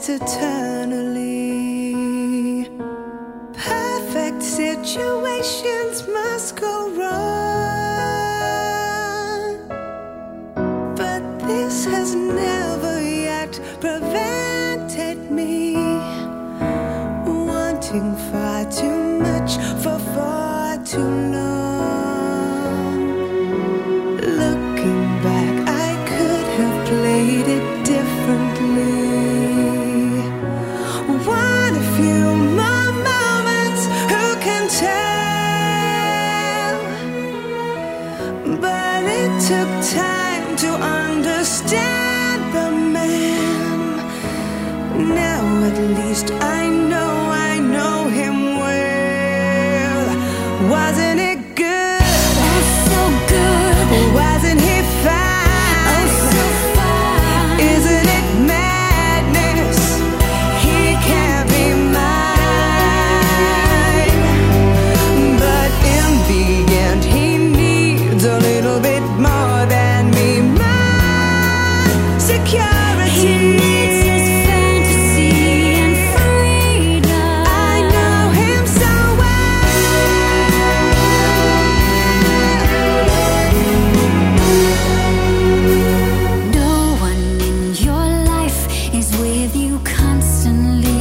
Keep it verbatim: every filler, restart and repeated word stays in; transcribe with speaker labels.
Speaker 1: last eternally. Perfect situations must go wrong, but this has never yet prevented me wanting far too much for far too long. Looking back, I could have played it differently. One a few more moments, who can tell? But it took time to understand the man. Now at least I know, I know him well. Wasn't it good?
Speaker 2: Oh, so good.
Speaker 1: Wasn't he fine?
Speaker 2: Oh, so fine.
Speaker 1: Isn't it madness? He can't be mine. But in the end, he needs a little bit more than me. My security.
Speaker 2: He needs his fantasy and freedom.
Speaker 1: I know him so
Speaker 2: No one in your life is with you constantly.